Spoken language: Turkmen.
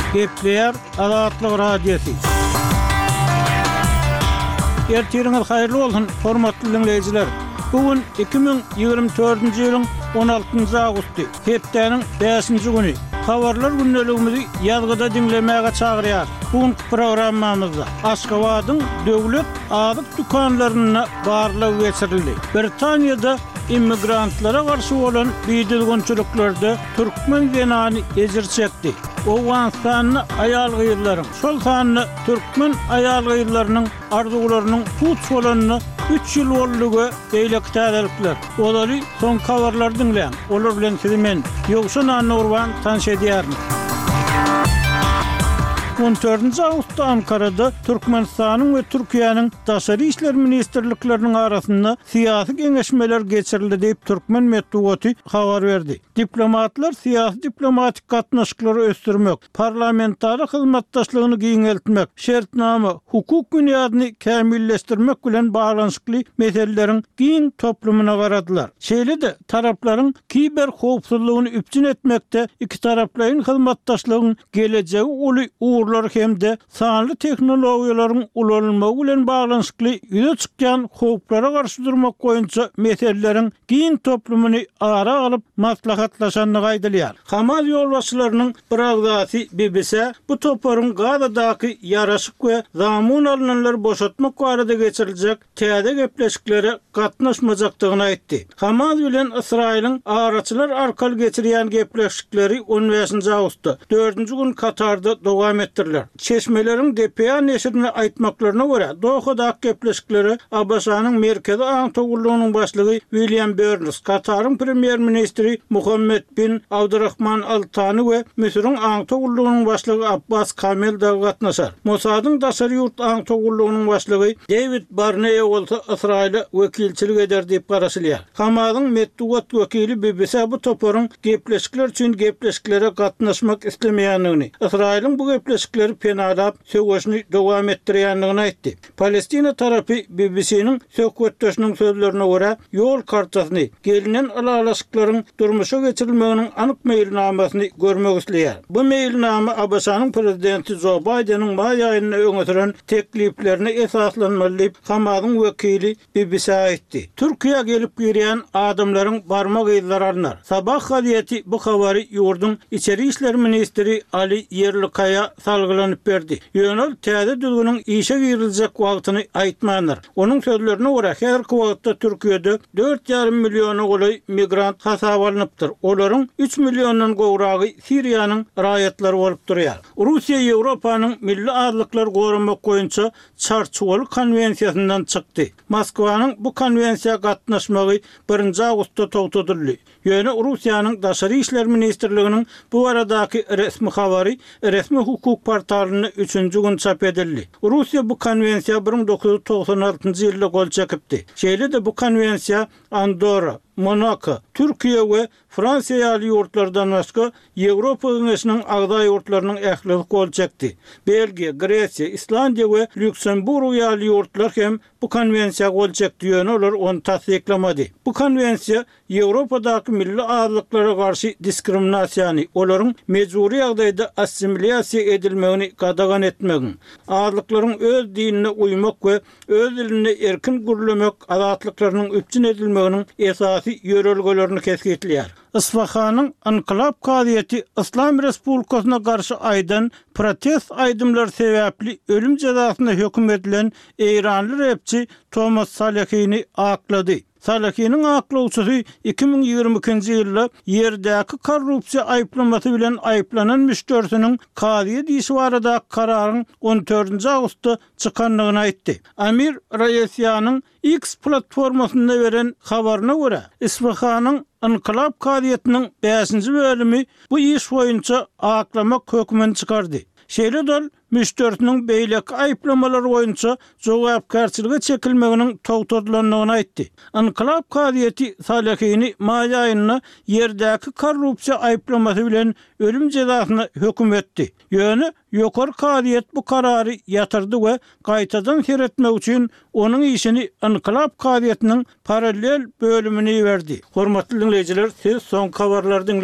Gepleyer Azatlyk Radiosu. Ertiriniz hayırlı olsun, hormatly dinleyijiler. Bugün 2024-nji ýylyň 16-njy awgusty, hepdeniň 5-nji güni. Habarlar günneligimizi ýazgyda dinlemäge çagyrýar. Bugün programmamyzda Aşgabatyň döwlet azyk dükanlaryna barlyk geçirildi. Britaniýada immigrantlara garşy bolan biýdilgençiliklerde türkmen genany ezir çekdi. Owganstanyň aýal gyýylaryň, şol sanyny türkmen aýal gyýylarynyň arzuglarynyň puç bolanyny 3 ýyl boldugy beýlek täzelikler. Olary son habarlar dinleýän. Olar bilen sizi men Ýogşan Anurwan tanış edýärim. 14-nji awgustda Ankarada Türkmenistanyň we Türkiýanyň daşary işler ministrlikleriniň arasynda syýasy geňeşmeler geçirildi diýip Türkmen medeniýeti habar berdi. Diplomatlar syýasy diplomatik gatnaşyklary ösdürmek, parlamentary hyzmatdaşlygyny giňeltmek, şertnama, hukuk büniýadyny kämilleşdirmek bilen baglanyşykly meseleleriň giň toplumuna garadylar. Şeýle-de taraplaryň kiber howpsuzlygyny üpçün etmekde iki taraplaryň hyzmatdaşlygynyň gelejegi uly hem de sanly teknologiýalaryň ulanylmagy bilen baglanyşykly ýüze çykýan howplara garşy durmak goýunça meseleleriň giň toplumyny ara alyp maslahatlaşanlygy aýdylýar. Hamas ýolbaşçylarynyň bir agzasy BBC bu toparyň Gazadaky ýaraşyk we zamun alynanlar boşatmak barada geçiriljek täze gepleşiklere gatnaşmajakdygyny aýtdy. Hamas bilen Israýlyň araçylar arkaly geçirýän gepleşikleri 15-nji awgustda 4-nji gün Katarda dowam etdi. Çeşmelerin DPA neşrine aýtmaklaryna görä, Dohada gepleşikleri Abbasanyň merkezi aň togurlugynyň başlygy William Burns, Katar'ın premier ministri Muhammed bin Abdurrahman Al Thani we Misir'in aň togurlugynyň başlygy Abbas Kamel da gatnaşar. Mossadyň daşary ýurt aň togurlugynyň başlygy David Barney bolsa Israýla wekilçilik eder diýip garaşylýar. Hamadyň medeniýet wekili BBC bu toparyň gepleşikler üçin gepleşiklere gatnaşmak islemeýänligini, Israýlyň bu gepleşikleri penalap söwüşni dowam etdirýändigini aýtdy. Palestina tarapy BBC-niň söhbetdeşiniň sözlerine görä ýol kartasyny gelinen alalaşyklaryň durmuşa geçirilmeginiň anyk meýilnamasyny görmek isleýär. Bu meýilnama Abbasanyň prezidenti Joe Biden'in maý aýyna öňe tekliplerini esaslanmaly diýip Hamadyň wekili BBC aýtdy. Türkiýe gelip girýän adamlaryň barmak ýyllary alnar. Sabah gazetesi bu habary ýurdun içeri işler ministri Ali Yerlikaya salgylanyp berdi. Ýönel täze düzgüniň işe giriljek wagtyny aýtmanlar. Onuň sözlerine görä häzirki wagtda Türkiýede 4,5 milliony goly migrant hasaba alınıpdyr. Olaryň 3 millionyň gowragy Siriýanyň raýatlary bolup durýar. Russiýa Ýewropanyň milli azlyklar goramak goýunça çarçuwaly konwensiýasyndan çykdy. Moskwanyň bu konwensiýa gatnaşmagy 1-nji awgustda togtadyldy. Ýöne Russiýanyň daşary işler ministrliginiň bu aradaky resmi habary resmi hukuk portalyny 3-nji gün çap edildi. Russiýa bu konwensiýa 1996-njy ýylda gol çekipdi. Şeýle-de bu konwensiýa Andorra, Monaco, Türkiýe we Fransiýa ýaly ýurtlardan başga Ýewropa Geňeşiniň agda ýurtlarynyň ähligi gol çekdi. Belgiýa, Gresiýa, Islandiýa we Lüksemburg ýaly ýurtlar hem bu konwensiýa gol çekdi ýöne olar onu tasdiklamady. Bu konwensiýa Ýewropadaky milli azlyklara garşy diskriminasiýany, olaryň mejburi ýagdaýda assimilyasiýa edilmegini gadagan etmegi, azlyklaryň öz dinine uymak we öz dilini erkin gürlemek azatlyklarynyň üpçün edilmeginiň esasy ýörelgelerini kesgitleýär. Isfahanyň Anklap Kaziýeti İslam Respublikasyna garşy aýdan protest aýdymlar sebäpli ölüm jazasyna hökm edilen Eýranly repçi Thomas Salahini aklady. Salahiniň aklawçysy 2022-nji ýylda ýerdäki korrupsiýa aýplamasy bilen aýplanan müşterisiň kaziýe diýişi barada kararyň 14-nji awgustda çykanlygyny aýtdy. Amir Raýesýanyň X platformasynda beren habaryna görä, Isfahanyň Anklap Kaziýetiniň 5-nji bölümi bu iş boýunça aklamak hökmüni çykardy. Şeýle-de müşterisiniň beýleki aýplamalary boýunça jogapkarçylyga çekilmeginiň togtadylanlygyny aýtdy. Anklap Kaziýeti Salahini maý aýyna ýerdäki korrupsiýa aýplamasy bilen ölüm jazasyna hökm etdi. Ýöne ýokary Kaziýet bu karary ýatyrdy we gaýtadan seretmek üçin onuň işini Anklap Kaziýetiniň paralel bölümine berdi. Hormatly dinleýijiler, siz soň habarlardan